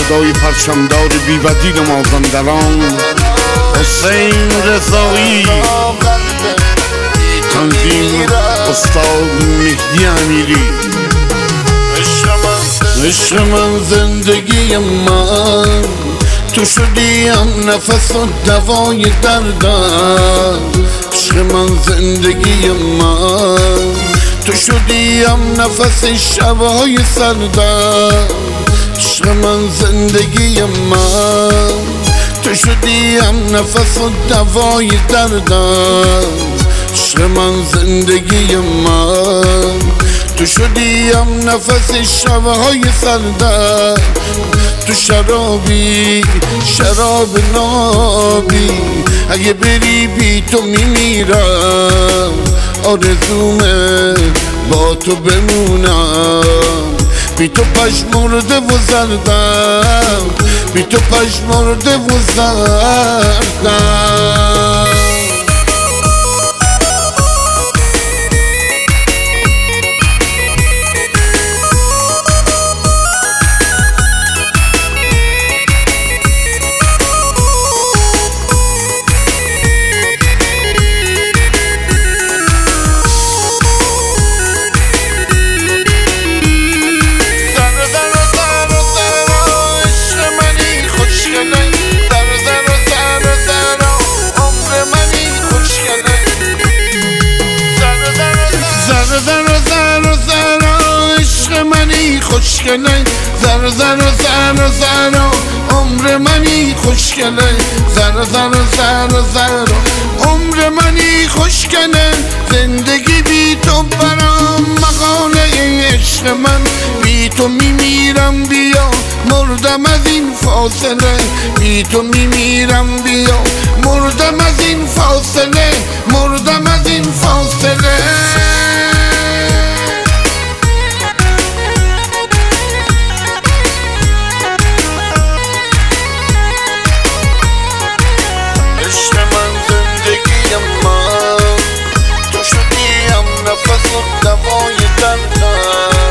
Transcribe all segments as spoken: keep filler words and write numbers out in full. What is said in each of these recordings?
گدای پرچمدار بی‌بدیل مازندران حسین رضایی، تنظیم استاد مهدی امیری. عشق من زندگی من، تو شدیم نفس و دوای دردم. عشق من زندگی من، تو شدیم نفس شبهای سردم. عشق من زندگی من، تو شدیم نفس و دوای دردم. عشق من زندگی من، تو شدیم نفس شبهای سردم. تو شرابی شراب نابی، اگه بری بی تو میمیرم. آرزومه با تو بمونم، بی تو پشمرده و زردم، بی تو پشمرده و زردم. خوشگله زر زر زر زر عمر منی خوشگله زر زر زر زر عمر منی خوشگله. زندگی بی تو برام مقاله، عشق من بی تو میمیرم. بیا مردم از این فاصله، بی تو میمیرم. بیا مردم از این فاصله، مردم از این فاصله. نفس و دوای دردم.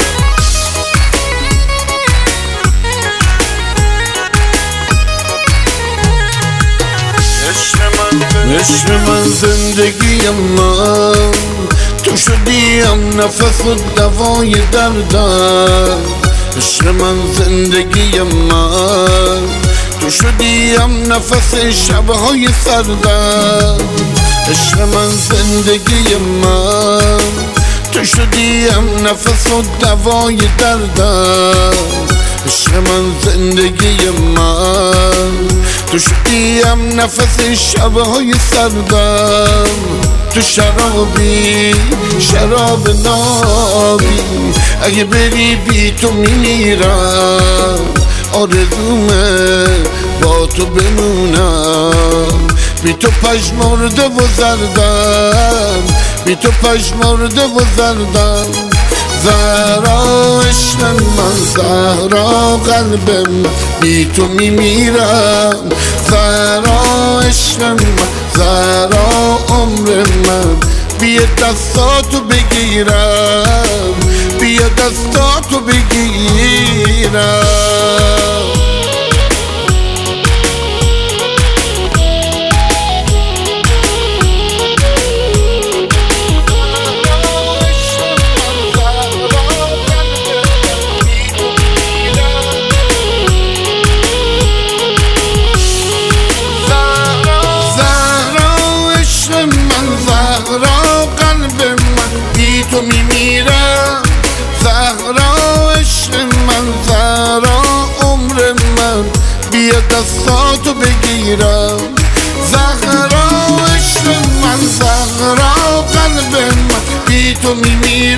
عشق من زندگی من، تو شدیم نفس و دوای دردم. عشق من زندگی من، تو شدیم نفس شبهای سردم. عشق من زندگی من، تو شدیم نفس و دوای دردم. عشق من زندگی من، تو شدیم نفس شبهای سردم. تو شرابی شراب نابی، اگه بری بی تو میمیرم. آرزومه با تو بمونم، بی تو پشمرده و زردم، بی تو پشمرده و زردم. زهرا عشق من، زهرا قلب من، بی تو میمیرم. زهرا عشق من، زهرا عمر من، بیا دستاتو بگیرم، بیا دستاتو بگیرم. تو میمیرم. زهرا عشق من، زهرا عمر من، بیا دستاتو بگیرم. زهرا عشق من، زهرا قلب من، بی تو میمیرم.